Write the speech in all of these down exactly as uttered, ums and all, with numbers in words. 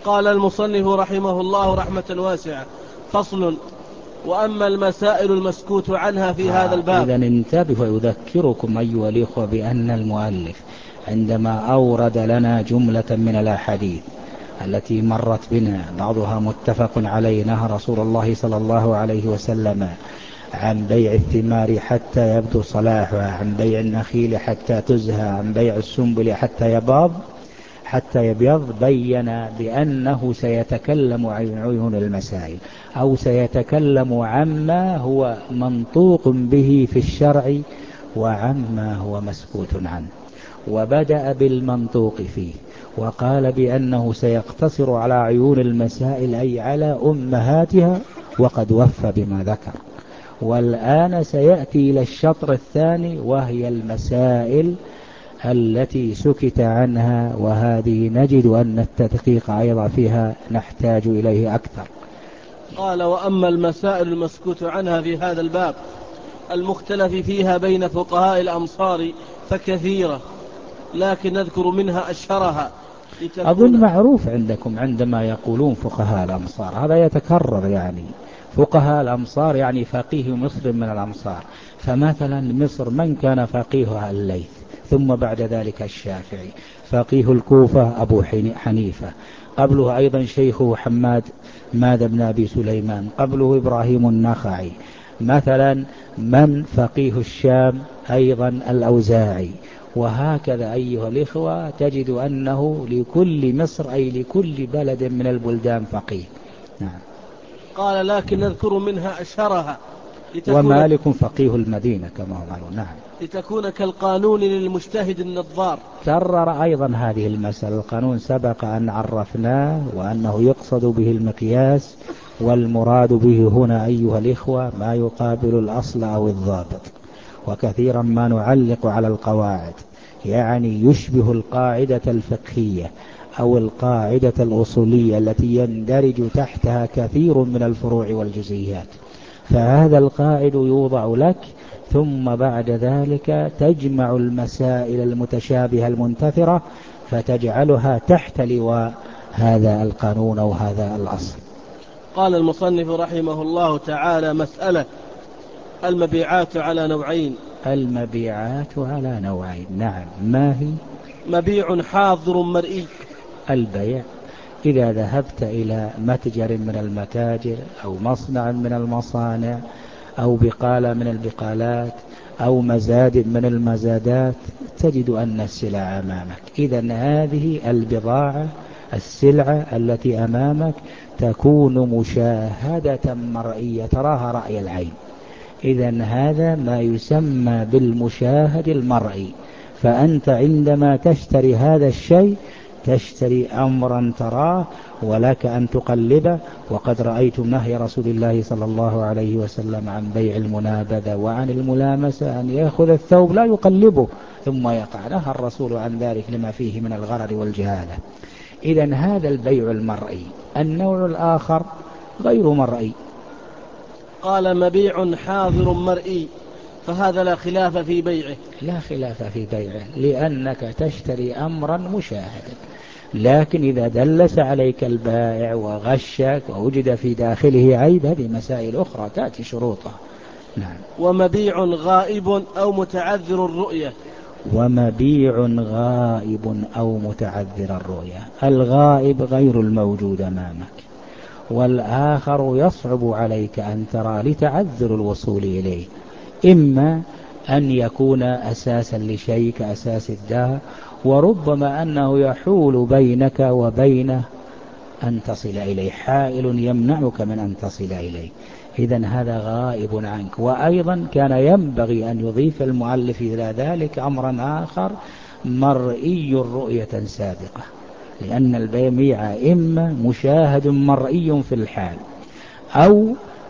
قال المصنف رحمه الله رحمة واسعة: فصل: وأما المسائل المسكوت عنها في آه هذا الباب. إذن انتبهوا، يذكركم أيها الإخوة بأن المؤلف عندما أورد لنا جملة من الأحاديث التي مرت بنا بعضها متفق عليه، نهى رسول الله صلى الله عليه وسلم عن بيع الثمار حتى يبدو صلاحها، عن بيع النخيل حتى تزهى، عن بيع السنبل حتى يباض حتى يبيض، بين بأنه سيتكلم عن عيون المسائل، أو سيتكلم عما هو منطوق به في الشرع وعما هو مسكوت عنه. وبدأ بالمنطوق فيه وقال بأنه سيقتصر على عيون المسائل، أي على أمهاتها، وقد وفى بما ذكر. والآن سيأتي إلى الشطر الثاني، وهي المسائل التي سكت عنها، وهذه نجد أن التدقيق أيضا فيها نحتاج إليه أكثر. قال: وأما المسائل المسكوت عنها في هذا الباب المختلف فيها بين فقهاء الأمصار فكثيرة، لكن نذكر منها أشهرها أظن لتكون. معروف عندكم عندما يقولون فقهاء الأمصار هذا يتكرر، يعني فقهاء الأمصار يعني فقيه مصر من الأمصار. فمثلا مصر من كان فقيهها؟ الليث، ثم بعد ذلك الشافعي. فقيه الكوفة أبو حنيفة، قبله أيضا شيخه حماد ماذا بن أبي سليمان، قبله إبراهيم النخعي. مثلا من فقيه الشام؟ أيضا الأوزاعي. وهكذا أيها الإخوة تجد أنه لكل مصر أي لكل بلد من البلدان فقيه. نعم. قال: لكن نذكر منها أشهرها لتكون, ومالك فقيه المدينة كما هو معلوم. نعم. لتكون كالقانون للمجتهد النظار. كرر أيضا هذه المسألة. القانون سبق أن عرفناه وأنه يقصد به المقياس، والمراد به هنا أيها الإخوة ما يقابل الأصل أو الضابط. وكثيرا ما نعلق على القواعد، يعني يشبه القاعدة الفقهية أو القاعدة الأصولية التي يندرج تحتها كثير من الفروع والجزئيات. فهذا القاعد يوضع لك، ثم بعد ذلك تجمع المسائل المتشابهة المنتثرة فتجعلها تحت لواء هذا القانون أو هذا الأصل. قال المصنف رحمه الله تعالى: مسألة: المبيعات على نوعين. المبيعات على نوعين. نعم. ما هي؟ مبيع حاضر مرئي. البيع إذا ذهبت إلى متجر من المتاجر أو مصنع من المصانع أو بقالة من البقالات أو مزاد من المزادات، تجد أن السلع أمامك. إذن هذه البضاعة السلعة التي أمامك تكون مشاهدة مرئية، تراها رأي العين. إذن هذا ما يسمى بالمشاهد المرئي. فأنت عندما تشتري هذا الشيء تشتري أمرا تراه ولك أن تقلبه. وقد رأيتم نهي رسول الله صلى الله عليه وسلم عن بيع المنابذة وعن الملامسة، أن يأخذ الثوب لا يقلبه ثم يقع. نهى الرسول عن ذلك لما فيه من الغرر والجهالة. إذن هذا البيع المرئي. النوع الآخر غير مرئي. قال: مبيع حاضر مرئي، فهذا لا خلاف في بيعه. لا خلاف في بيعه، لأنك تشتري أمرا مشاهدا. لكن إذا دلس عليك البائع وغشك ووجد في داخله عيب، هذه مسائل أخرى تأتي شروطها. نعم. ومبيع غائب أو متعذر الرؤية. ومبيع غائب أو متعذر الرؤية. الغائب غير الموجود أمامك، والآخر يصعب عليك أن ترى لتعذر الوصول إليه، إما أن يكون أساسا لشيء كأساس الدار، وربما أنه يحول بينك وبينه أن تصل إليه، حائل يمنعك من أن تصل إليه. إذن هذا غائب عنك. وأيضا كان ينبغي أن يضيف المؤلف إلى ذلك أمرا آخر: مرئي رؤية سابقة، لأن البيع إما مشاهد مرئي في الحال أو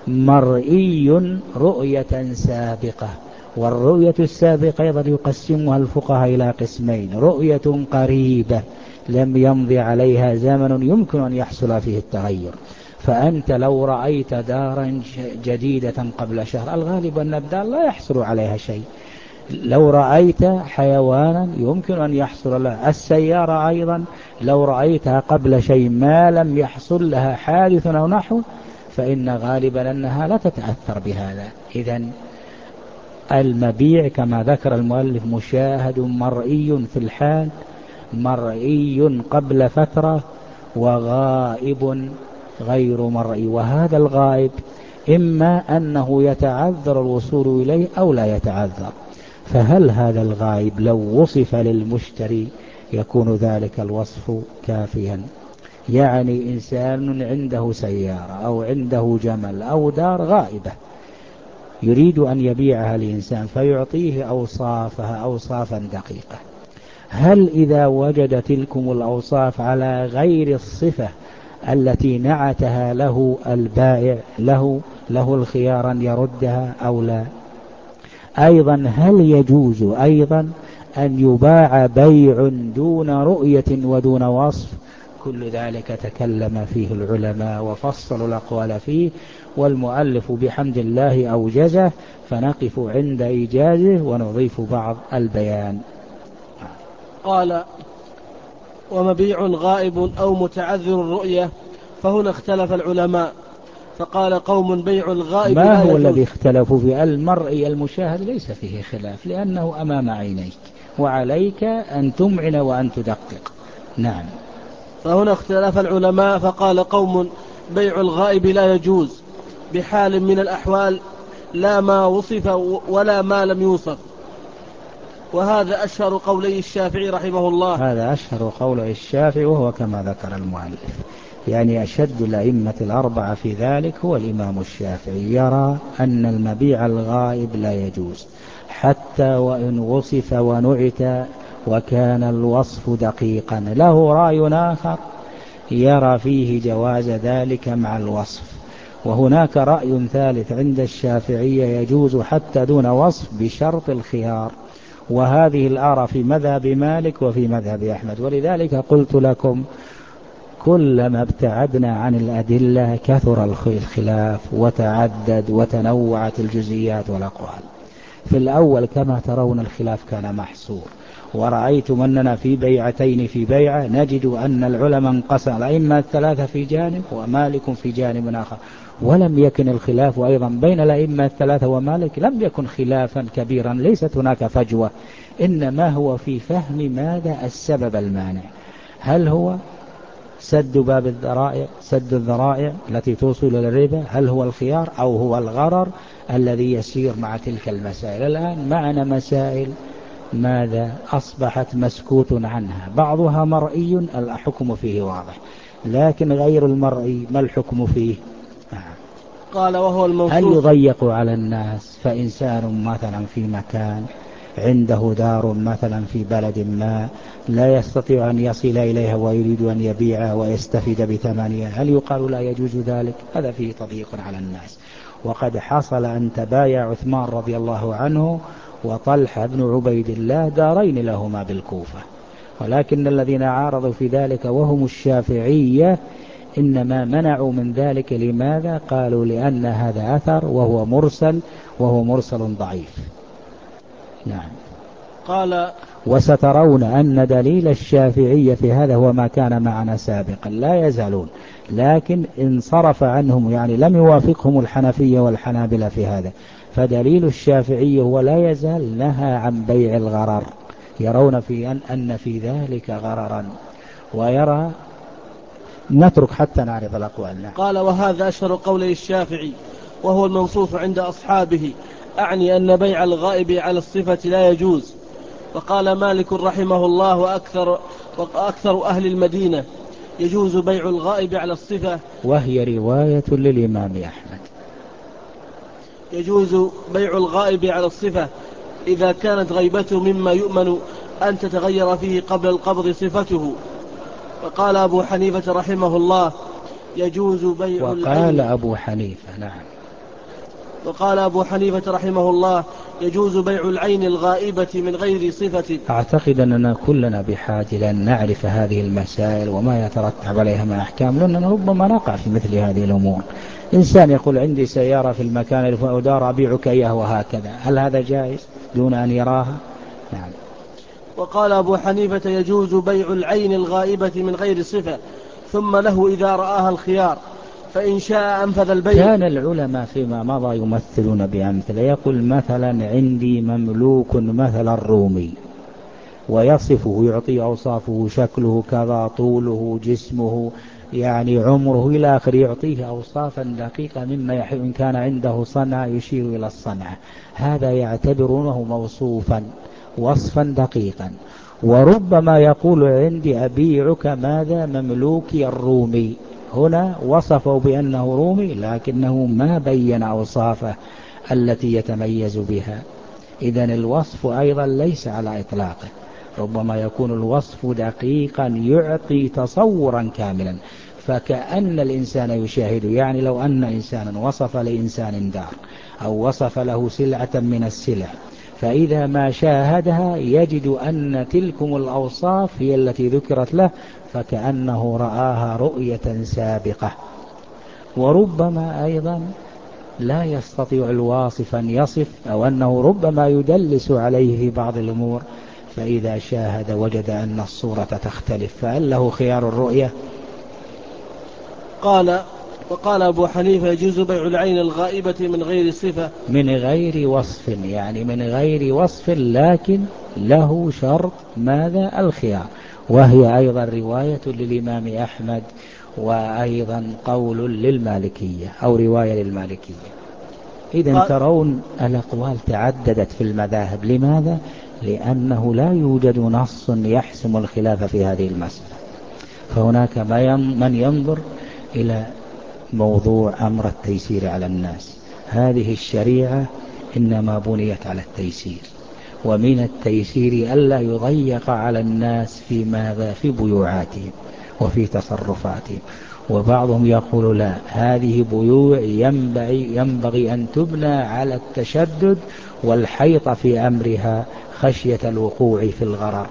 مرئي رؤية سابقة. والرؤية السابقة أيضا يقسمها الفقهاء إلى قسمين: رؤية قريبة لم يمضي عليها زمن يمكن أن يحصل فيه التغير، فأنت لو رأيت دارا جديدة قبل شهر الغالب أن الدار لا يحصل عليها شيء، لو رأيت حيوانا يمكن أن يحصل لها. السيارة أيضا لو رأيتها قبل شيء ما لم يحصل لها حادث أو نحو فإن غالبا أنها لا تتأثر بهذا. إذن المبيع كما ذكر المؤلف مشاهد مرئي في الحال، مرئي قبل فترة، وغائب غير مرئي. وهذا الغائب إما أنه يتعذر الوصول إليه أو لا يتعذر. فهل هذا الغائب لو وصف للمشتري يكون ذلك الوصف كافيا؟ يعني إنسان عنده سيارة أو عنده جمل أو دار غائبة يريد أن يبيعها لإنسان فيعطيه أوصافها أوصافا دقيقة، هل إذا وجد تلكم الأوصاف على غير الصفة التي نعتها له البائع له له الخيار أن يردها أو لا؟ أيضا هل يجوز أيضا أن يباع بيع دون رؤية ودون وصف؟ كل ذلك تكلم فيه العلماء وفصلوا الأقوال فيه، والمؤلف بحمد الله أوجزه، فنقف عند إيجازه ونضيف بعض البيان. قال: ومبيع غائب أو متعذر الرؤية، فهنا اختلف العلماء، فقال قوم: بيع الغائب ما لا هو يجوز. الذي اختلفوا في المرئي المشاهد؟ ليس فيه خلاف لأنه أمام عينيك، وعليك أن تمعن وأن تدقق. نعم. فهنا اختلف العلماء، فقال قوم: بيع الغائب لا يجوز بحال من الأحوال، لا ما وصف ولا ما لم يوصف. وهذا أشهر قولي الشافعي رحمه الله. هذا أشهر قول الشافعي، وهو كما ذكر المؤلف، يعني أشد الأئمة الأربعة في ذلك هو الإمام الشافعي، يرى أن المبيع الغائب لا يجوز حتى وإن وصف ونعت وكان الوصف دقيقا. له رأي آخر يرى فيه جواز ذلك مع الوصف. وهناك رأي ثالث عند الشافعية يجوز حتى دون وصف بشرط الخيار، وهذه الآراء في مذهب مالك وفي مذهب أحمد. ولذلك قلت لكم كلما ابتعدنا عن الأدلة كثر الخلاف وتعدد وتنوعت الجزئيات والأقوال. في الأول كما ترون الخلاف كان محصور، ورأيتم أننا في بيعتين في بيعة نجد أن العلماء انقسم، الأئمة الثلاثة في جانب ومالك في جانب آخر، ولم يكن الخلاف أيضا بين الأئمة الثلاثة ومالك لم يكن خلافا كبيرا، ليست هناك فجوة، إنما هو في فهم ماذا السبب المانع. هل هو سد باب الذرائع، سد الذرائع التي توصل إلى الربا، هل هو الخيار أو هو الغرر الذي يسير مع تلك المسائل؟ الآن معنا مسائل ماذا أصبحت مسكوت عنها، بعضها مرئي الحكم فيه واضح، لكن غير المرئي ما الحكم فيه؟ قال: وهو المنصوص. هل يضيق على الناس؟ فإنسان مثلا في مكان عنده دار مثلا في بلد ما لا يستطيع أن يصل إليها ويريد أن يبيعها ويستفيد بثمنها، هل يقال لا يجوز ذلك؟ هذا فيه تضييق على الناس. وقد حصل أن تبايع عثمان رضي الله عنه وطلحة بن عبيد الله دارين لهما بالكوفة، ولكن الذين عارضوا في ذلك وهم الشافعية إنما منعوا من ذلك. لماذا؟ قالوا لأن هذا أثر وهو مرسل، وهو مرسل ضعيف. نعم. قال: وسترون أن دليل الشافعية في هذا هو ما كان معنا سابقا، لا يزالون، لكن انصرف عنهم، يعني لم يوافقهم الحنفية والحنابلة في هذا. فدليل الشافعية هو لا يزال نهى عن بيع الغرر، يرون في أن, أن في ذلك غررا، ويرى نترك حتى نعرف الأقوال. نعم. قال: وهذا أشهر قولي الشافعي وهو المنصوص عند أصحابه، أعني أن بيع الغائب على الصفة لا يجوز. وقال مالك رحمه الله وأكثر, وأكثر أهل المدينة يجوز بيع الغائب على الصفة، وهي رواية للإمام أحمد. يجوز بيع الغائب على الصفة إذا كانت غيبته مما يؤمن أن تتغير فيه قبل القبض صفته. وقال أبو حنيفة رحمه الله: يجوز بيع وقال العين. أبو حنيفة. نعم. وقال أبو حنيفة رحمه الله يجوز بيع العين الغائبة من غير صفة. أعتقد أننا كلنا بحاجة لأن نعرف هذه المسائل وما يترتب عليها من أحكام، لأننا ربما نقع في مثل هذه الأمور. إنسان يقول عندي سيارة في المكان الفلاني أبيعك إياها وهكذا، هل هذا جائز دون أن يراها؟ نعم. وقال أبو حنيفة يجوز بيع العين الغائبة من غير صفة ثم له إذا رآها الخيار، فإن شاء أنفذ البيع. كان العلماء فيما مضى يمثلون بأمثلة، يقول مثلا عندي مملوك مثلا رومي ويصفه يعطي أوصافه شكله كذا طوله جسمه يعني عمره إلى آخر، يعطيه أوصافا دقيقة مما يحب إن كان عنده صنعة يشير إلى الصنعة، هذا يعتبرونه موصوفا وصفا دقيقا. وربما يقول عندي أبيعك ماذا مملوكي الرومي، هنا وصفه بأنه رومي لكنه ما بين أوصافه التي يتميز بها. إذن الوصف أيضا ليس على إطلاقه، ربما يكون الوصف دقيقا يعطي تصورا كاملا، فكأن الإنسان يشاهد. يعني لو أن إنسانا وصف لإنسان دار أو وصف له سلعة من السلع، فإذا ما شاهدها يجد أن تلكم الأوصاف هي التي ذكرت له، فكأنه رآها رؤية سابقة. وربما أيضا لا يستطيع الواصف أن يصف، أو أنه ربما يدلس عليه في بعض الأمور، فإذا شاهد وجد أن الصورة تختلف، فهل له خيار الرؤية؟ قال وقال أبو حنيفة يجوز بيع العين الغائبة من غير صفة، من غير وصف، يعني من غير وصف، لكن له شرط ماذا؟ الخيار. وهي أيضا رواية للإمام أحمد، وأيضا قول للمالكية أو رواية للمالكية. إذن ترون الأقوال تعددت في المذاهب، لماذا؟ لأنه لا يوجد نص يحسم الخلاف في هذه المسألة، فهناك من ينظر إلى موضوع أمر التيسير على الناس. هذه الشريعة إنما بنيت على التيسير، ومن التيسير ألا يضيق على الناس في ماذا؟ في بيوعاتهم وفي تصرفاتهم. وبعضهم يقول لا، هذه بيوع ينبغي, ينبغي أن تبنى على التشدد والحيط في أمرها خشية الوقوع في الغرر.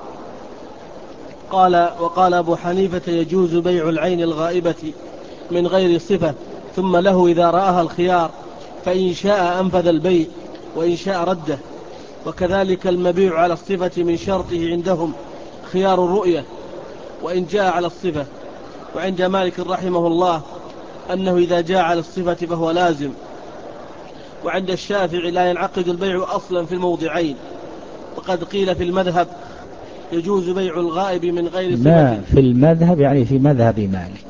قال وقال أبو حنيفة يجوز بيع العين الغائبة من غير صفة ثم له إذا رآها الخيار، فإن شاء أنفذ البيع وإن شاء رده. وكذلك المبيع على الصفة من شرطه عندهم خيار الرؤية وإن جاء على الصفة. وعند مالك رحمه الله أنه إذا جاء على الصفة فهو لازم. وعند الشافعي لا ينعقد البيع أصلا في الموضعين. وقد قيل في المذهب يجوز بيع الغائب من غير صفة. ما في المذهب يعني في مذهب مالك،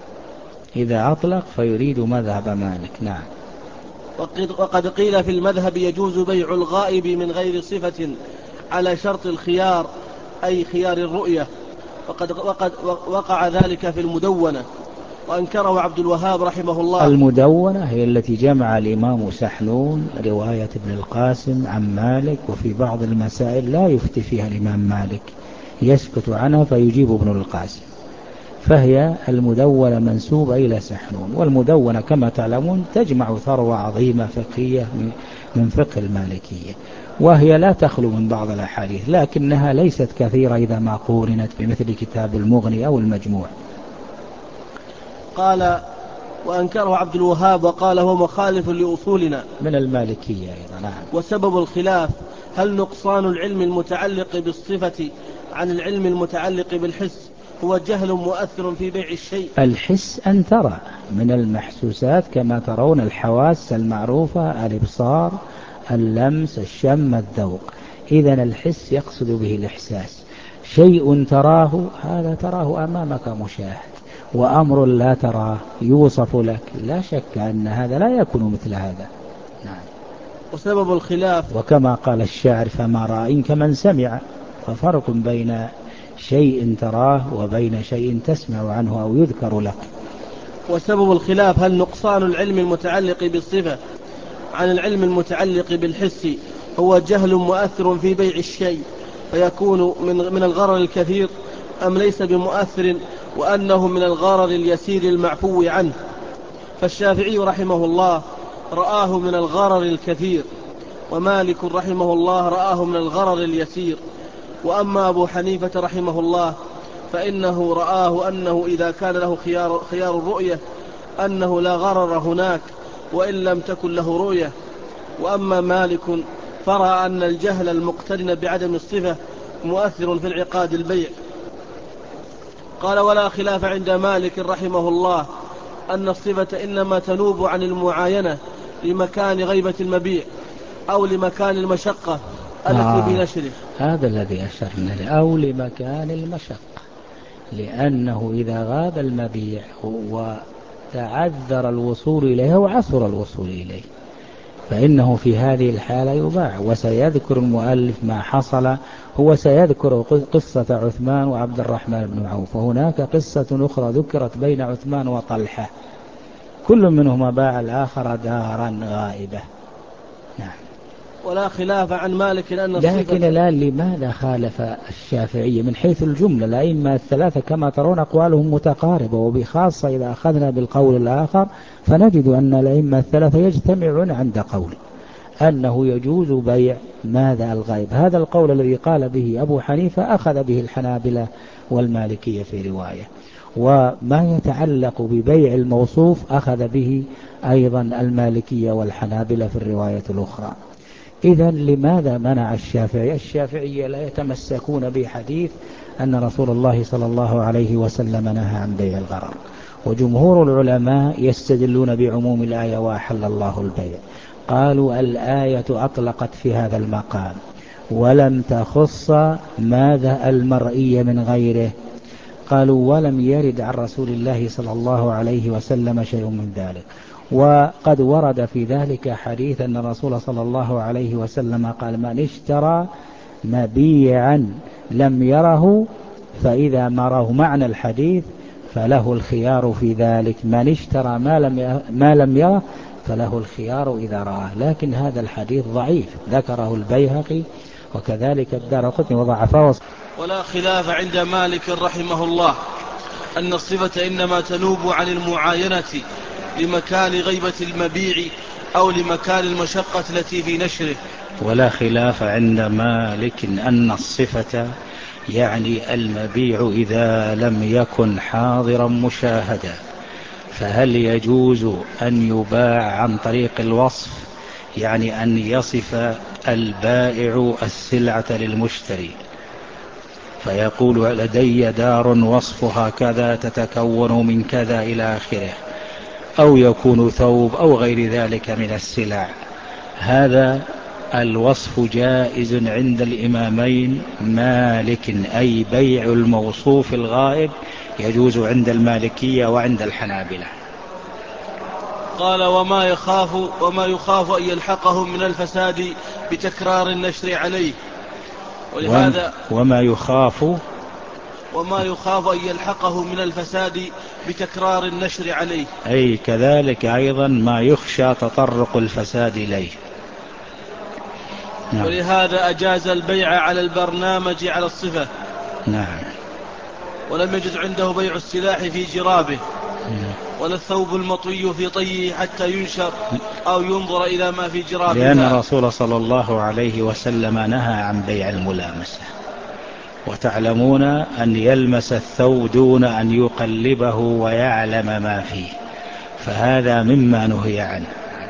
إذا أطلق فيريد مذهب مالك. نعم. وقد, وقد قيل في المذهب يجوز بيع الغائب من غير صفة على شرط الخيار أي خيار الرؤية، وقد, وقد وقع ذلك في المدونة وأنكره عبد الوهاب رحمه الله. المدونة هي التي جمع الإمام سحنون رواية ابن القاسم عن مالك، وفي بعض المسائل لا يفتي فيها الإمام مالك، يسكت عنها فيجيب ابن القاسم، فهي المدونة منسوبة إلى سحنون. والمدونة كما تعلمون تجمع ثروة عظيمة فقهية من فقه المالكية، وهي لا تخلو من بعض الأحاديث، لكنها ليست كثيرة إذا ما قورنت بمثل كتاب المغني أو المجموع. قال وأنكره عبد الوهاب وقال هو مخالف لأصولنا من المالكية أيضا. نعم. وسبب الخلاف هل نقصان العلم المتعلق بالصفة عن العلم المتعلق بالحس هو جهل مؤثر في بيع الشيء. الحس أن ترى من المحسوسات كما ترون الحواس المعروفة، الإبصار اللمس الشم الذوق. إذن الحس يقصد به الإحساس، شيء تراه هذا تراه أمامك مشاهد، وأمر لا تراه يوصف لك، لا شك أن هذا لا يكون مثل هذا. نعم. وسبب الخلاف وكما قال الشاعر فما رأى كمن سمع، ففرق بين شيء تراه وبين شيء تسمع عنه أو يذكر لك. وسبب الخلاف هل نقصان العلم المتعلق بالصفة عن العلم المتعلق بالحس هو جهل مؤثر في بيع الشيء فيكون من, من الغرر الكثير أم ليس بمؤثر وأنه من الغرر اليسير المعفو عنه. فالشافعي رحمه الله رآه من الغرر الكثير، ومالك رحمه الله رآه من الغرر اليسير. وأما أبو حنيفة رحمه الله فإنه رآه أنه إذا كان له خيار, خيار الرؤية أنه لا غرر هناك وإن لم تكن له رؤية. وأما مالك فرأى أن الجهل المقترن بعدم الصفة مؤثر في انعقاد البيع. قال: ولا خلاف عند مالك رحمه الله أن الصفة إنما تنوب عن المعاينة لمكان غيبة المبيع أو لمكان المشقة التي آه في نشره. هذا الذي أشرنا له، أو لمكان المشقة، لأنه إذا غاب المبيع وتعذر الوصول إليه وعثر الوصول إليه فإنه في هذه الحالة يباع. وسيذكر المؤلف ما حصل، هو سيذكر قصة عثمان وعبد الرحمن بن عوف، وهناك قصة أخرى ذكرت بين عثمان وطلحة، كل منهما باع الآخر دارا غائبة. نعم. ولا خلاف عن مالك أن الصفة. لكن الآن لماذا خالف الشافعية من حيث الجملة؟ الأئمة الثلاثة كما ترون أقوالهم متقاربة، وبخاصة إذا أخذنا بالقول الآخر فنجد أن الأئمة الثلاثة يجتمعون عند قول أنه يجوز بيع ماذا الغائب. هذا القول الذي قال به أبو حنيفة أخذ به الحنابلة والمالكية في رواية، وما يتعلق ببيع الموصوف أخذ به أيضا المالكية والحنابلة في الرواية الأخرى. إذن لماذا منع الشافعي؟ الشافعية لا يتمسكون بحديث أن رسول الله صلى الله عليه وسلم نهى عن بيع الغرر، وجمهور العلماء يستدلون بعموم الآية وأحل الله البيع. قالوا الآية أطلقت في هذا المقام ولم تخص ماذا المرئي من غيره. قالوا ولم يرد عن رسول الله صلى الله عليه وسلم شيء من ذلك، وقد ورد في ذلك حديث أن الرسول صلى الله عليه وسلم قال: من اشترى مبيعا لم يره فإذا مراه، معنى الحديث فله الخيار في ذلك، من اشترى ما لم ما لم يره فله الخيار إذا رآه. لكن هذا الحديث ضعيف، ذكره البيهقي وكذلك الدارقطني وضعفه. ولا خلاف عند مالك رحمه الله أن الصفة إنما تنوب عن المعاينة لمكان غيبة المبيع أو لمكان المشقة التي في نشره. ولا خلاف عند مالك أن الصفة يعني المبيع إذا لم يكن حاضرا مشاهدا، فهل يجوز أن يباع عن طريق الوصف، يعني أن يصف البائع السلعة للمشتري فيقول: لدي دار وصفها كذا تتكون من كذا إلى آخره، أو يكون ثوب أو غير ذلك من السلع. هذا الوصف جائز عند الإمامين مالك، أي بيع الموصوف الغائب يجوز عند المالكية وعند الحنابلة. قال: وما يخاف وما يخاف أن يلحقهم من الفساد بتكرار النشر عليه. ولهذا وما يخاف وما يخاف أن يلحقه من الفساد بتكرار النشر عليه، أي كذلك أيضا ما يخشى تطرق الفساد إليه. نعم. ولهذا أجاز البيع على البرنامج على الصفة. نعم. ولم يجز عنده بيع السلاح في جرابه، ولا الثوب المطوي في طيه حتى ينشر أو ينظر إلى ما في جرابها، لأن الرسول صلى الله عليه وسلم نهى عن بيع الملامسة، وتعلمون أن يلمس الثوب دون أن يقلبه ويعلم ما فيه، فهذا مما نهي عنه.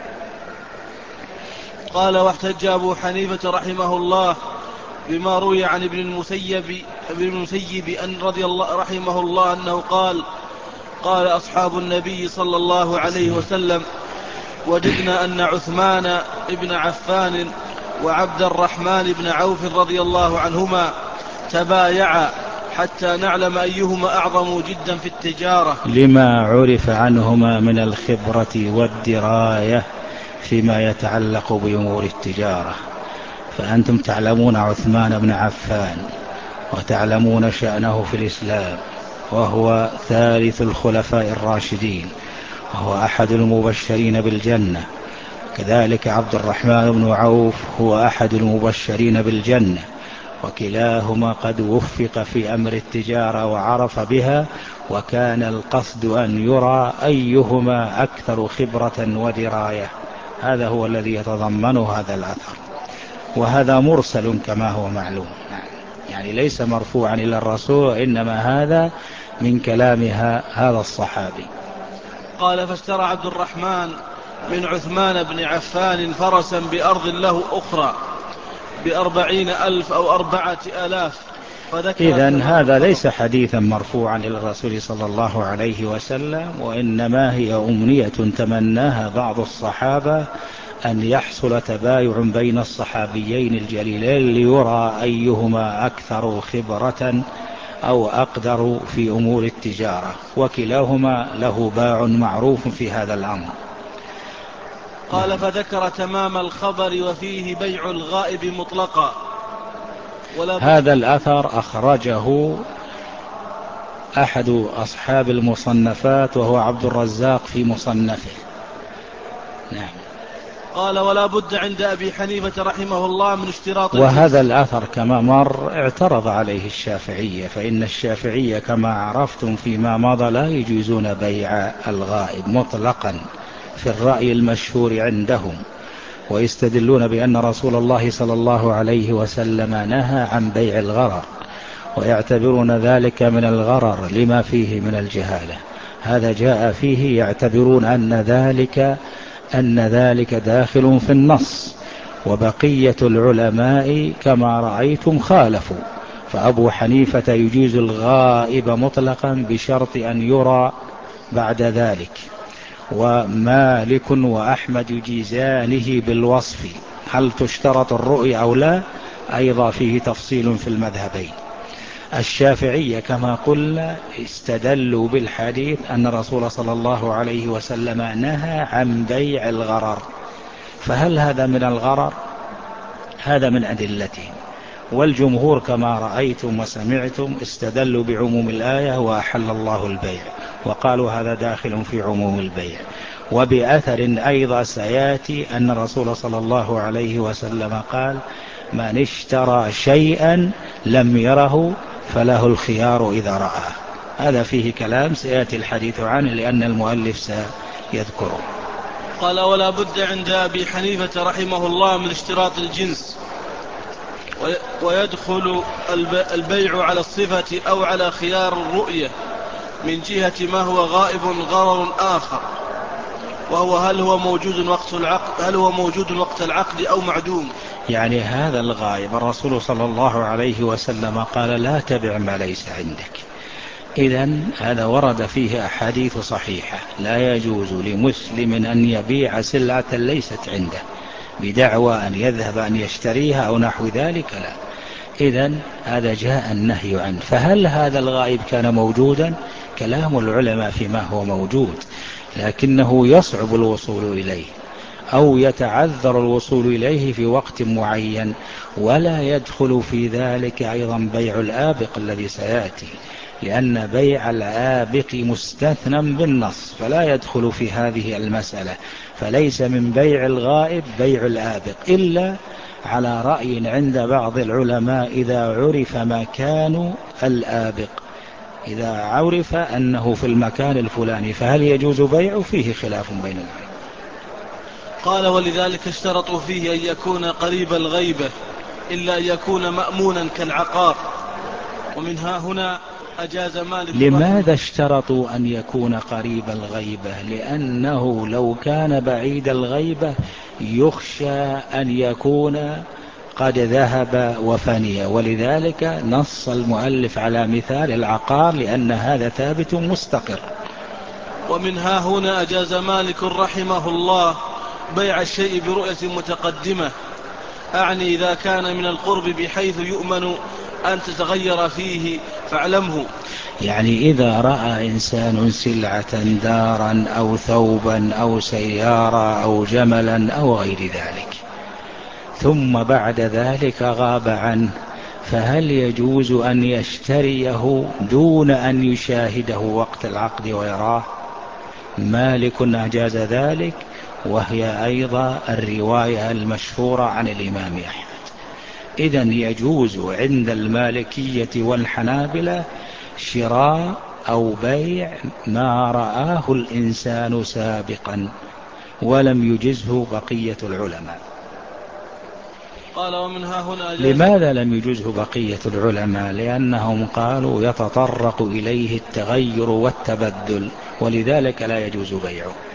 قال: واحتج أبو حنيفة رحمه الله بما روي عن ابن المسيب, ابن المسيب أن رضي الله رحمه الله أنه قال: قال أصحاب النبي صلى الله عليه وسلم: وجدنا أن عثمان بن عفان وعبد الرحمن بن عوف رضي الله عنهما تبايعا حتى نعلم أيهما أعظم جدا في التجارة، لما عرف عنهما من الخبرة والدراية فيما يتعلق بأمور التجارة. فأنتم تعلمون عثمان بن عفان وتعلمون شأنه في الإسلام، وهو ثالث الخلفاء الراشدين، وهو أحد المبشرين بالجنة. كذلك عبد الرحمن بن عوف هو أحد المبشرين بالجنة، وكلاهما قد وفق في أمر التجارة وعرف بها، وكان القصد أن يرى أيهما أكثر خبرة ودراية. هذا هو الذي يتضمنه هذا الأثر، وهذا مرسل كما هو معلوم، يعني ليس مرفوعا إلى الرسول، إنما هذا من كلامها هذا الصحابي. قال فاشترى عبد الرحمن من عثمان بن عفان فرسا بأرض له أخرى بأربعين ألف أو أربعة آلاف. إذن هذا ليس حديثا مرفوعا إلى الرسول صلى الله عليه وسلم، وإنما هي أمنية تمناها بعض الصحابة أن يحصل تبايع بين الصحابيين الجليلين ليرى أيهما أكثر خبرة أو أقدر في أمور التجارة، وكلاهما له باع معروف في هذا الأمر. قال فذكر تمام الخبر وفيه بيع الغائب مطلقا. هذا الأثر أخرجه أحد أصحاب المصنفات وهو عبد الرزاق في مصنفه. نعم. قال ولا بد عند أبي حنيفة رحمه الله من اشتراط الجنس. وهذا الأثر كما مر اعترض عليه الشافعية، فإن الشافعية كما عرفتم فيما مضى لا يجوزون بيع الغائب مطلقا في الرأي المشهور عندهم، ويستدلون بأن رسول الله صلى الله عليه وسلم نهى عن بيع الغرر، ويعتبرون ذلك من الغرر لما فيه من الجهالة. هذا جاء فيه، يعتبرون أن ذلك أن ذلك داخل في النص، وبقية العلماء كما رأيتم خالفوا، فأبو حنيفة يجيز الغائب مطلقا بشرط أن يرى بعد ذلك، ومالك وأحمد يجيزانه بالوصف. هل تشترط الرؤية أو لا أيضا فيه تفصيل في المذهبين. الشافعية كما قلنا استدلوا بالحديث أن الرسول صلى الله عليه وسلم نهى عن بيع الغرر، فهل هذا من الغرر؟ هذا من أدلتهم. والجمهور كما رأيتم وسمعتم استدلوا بعموم الآية وأحل الله البيع، وقالوا هذا داخل في عموم البيع. وبأثر أيضا سيأتي أن الرسول صلى الله عليه وسلم قال من اشترى شيئا لم يره فله الخيار إذا رآه. هذا فيه كلام سيأتي الحديث عنه لأن المؤلف سيذكره. قال ولا بد عند أبي حنيفة رحمه الله من اشتراط الجنس، ويدخل البيع على الصفة أو على خيار الرؤية من جهة ما هو غائب غرر آخر، وهو هل هو موجود وقت العقد هل هو موجود وقت العقد أو معدوم. يعني هذا الغائب الرسول صلى الله عليه وسلم قال لا تبع ما ليس عندك. إذن هذا ورد فيه أحاديث صحيحة لا يجوز لمسلم أن يبيع سلعة ليست عنده بدعوى أن يذهب أن يشتريها أو نحو ذلك، لا. إذن هذا جاء النهي عنه. فهل هذا الغائب كان موجودا؟ كلام العلماء فيما هو موجود، لكنه يصعب الوصول إليه أو يتعذر الوصول إليه في وقت معين، ولا يدخل في ذلك أيضا بيع الآبق الذي سيأتي، لأن بيع الآبق مستثنى بالنص فلا يدخل في هذه المسألة. فليس من بيع الغائب بيع الآبق إلا على رأي عند بعض العلماء إذا عرف مكان الآبق، إذا عرف أنه في المكان الفلاني فهل يجوز بيعه؟ فيه خلاف بين العلماء. قال ولذلك اشترطوا فيه أن يكون قريب الغيبة إلا أن يكون مأمونا كالعقار. ومنها هنا أجاز مالك. لماذا اشترطوا أن يكون قريب الغيبة؟ لأنه لو كان بعيد الغيبة يخشى أن يكون قد ذهب وفني، ولذلك نص المؤلف على مثال العقار لأن هذا ثابت مستقر. ومنها هنا أجاز مالك رحمه الله بيع الشيء برؤية متقدمة، أعني إذا كان من القرب بحيث يؤمن أن تتغير فيه فاعلمه. يعني إذا رأى إنسان سلعة دارا أو ثوبا أو سيارة أو جملا أو غير ذلك ثم بعد ذلك غاب عنه، فهل يجوز أن يشتريه دون أن يشاهده وقت العقد ويراه؟ مالك أجاز ذلك، وهي أيضا الرواية المشهورة عن الإمام أحمد. إذن يجوز عند المالكية والحنابلة شراء أو بيع ما رآه الإنسان سابقا، ولم يجزه بقية العلماء. قال ومنها هنا جاز. لماذا لم يجزه بقية العلماء؟ لأنهم قالوا يتطرق إليه التغير والتبدل، ولذلك لا يجوز بيعه.